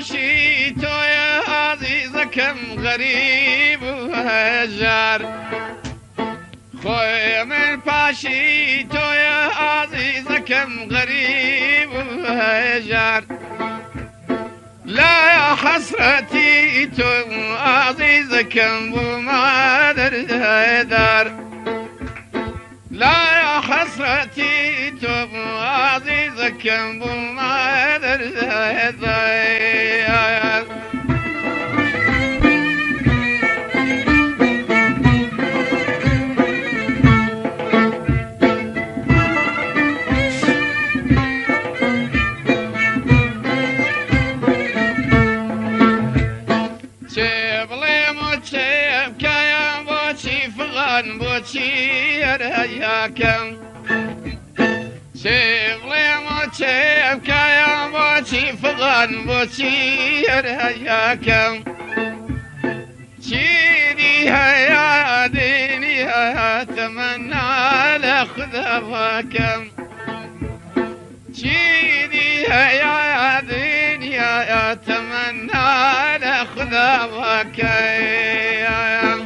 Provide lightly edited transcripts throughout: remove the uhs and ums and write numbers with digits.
پاشی تو عزیزکم غریب و هجار خوی من پاشی تو عزیزکم غریب و هجار لا حسرتي تو عزيزكم ومادر دار لا حسرتي تو عزيزكم ومادر دار بوچی ریاکم شغلی موچم کایم بوچی فغان بوچی ریاکم چیدی هیا دینی هیا تمنا لخذا واکم چیدی هیا دینی هیا تمنا لخذا واکم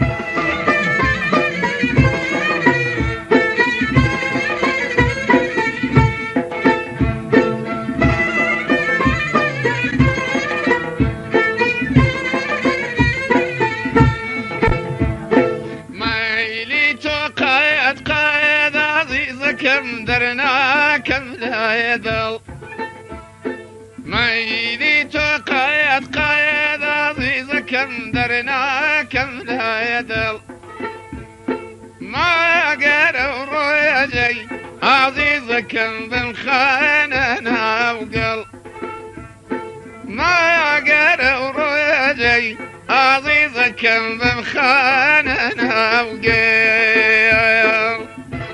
كم درنا كم لا يدل ميلي قايد عزيز كم درنا كم لا يدل ما قالوا رؤيا عزيز كم بالخاننا وقل ما قالوا رؤيا عزيز كم بالخاننا وقل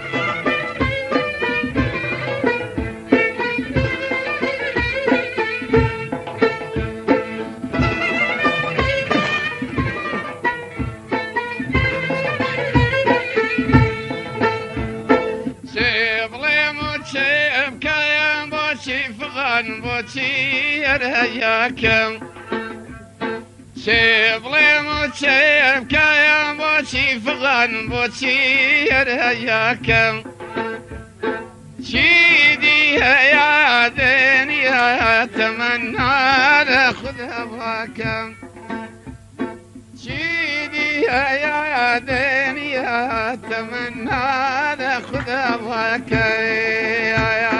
بوچی ریاکم شغلی موچم کایم بوچی فغان بوچی ریاکم چیدی هیا دنیا تمنا لخذا واکم چیدی هیا دنیا تمنا لخذا واکم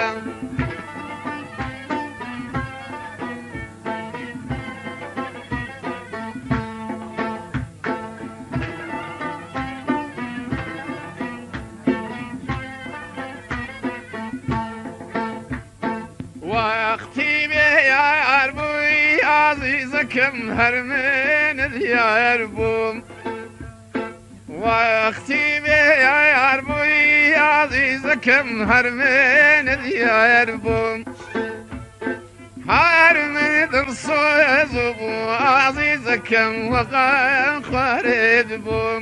وقتی بیار بوی عزیزکم هر من دیار بوم وقتی بیار بوی عزیزکم هر من دیار بوم هر من درسوز بو عزیزکم وقام خارد بوم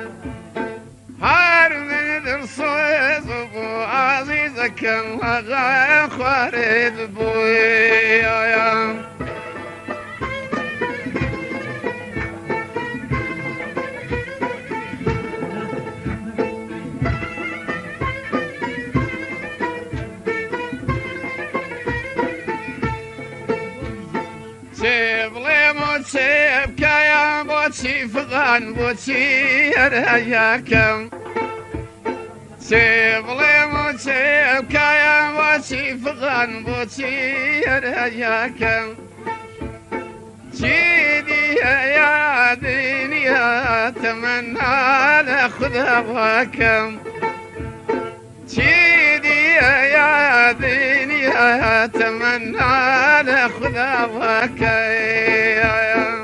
هر من درسوز بو عزيزكم وغا خارد بويا سيب لي موت سيب كايا بوتشي فغان بوتشي رياكم سيب لي موت سيب كايا بوتشي فغان بوتشي رياكم سيدي يا ديني اتمنى لاخذ هواكم سيدي يا ديني اتمنى لاخذ هواكم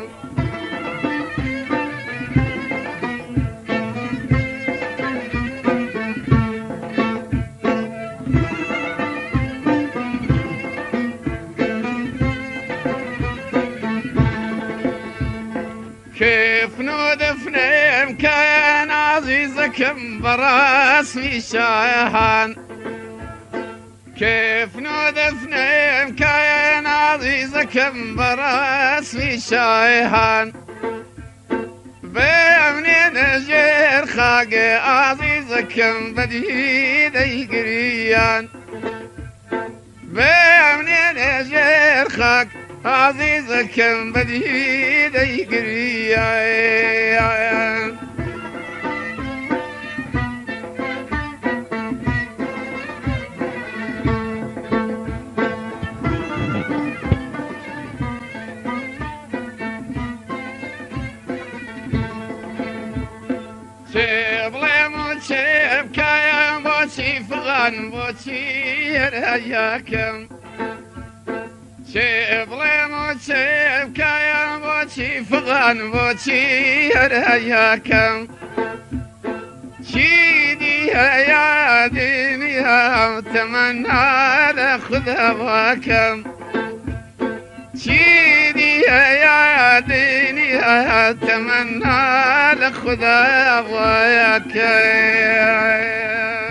كيف ندفنم كان عزيزكم براسي شايحان كيف ندفنم كان عزيزكم عزيزكم براس في شايهان بيمني نجير خاقي عزيزكم بديدي قريان بيمني نجير خاق عزيزكم بديدي قريان شبلم شب كايم بوشي فغان بوشي رياكم شبلم شب كايم بوشي فغان بوشي رياكم شيدي يا دنيا تمنى لخذ هواكم شيدي يا دنيا تمنى لخذ هواك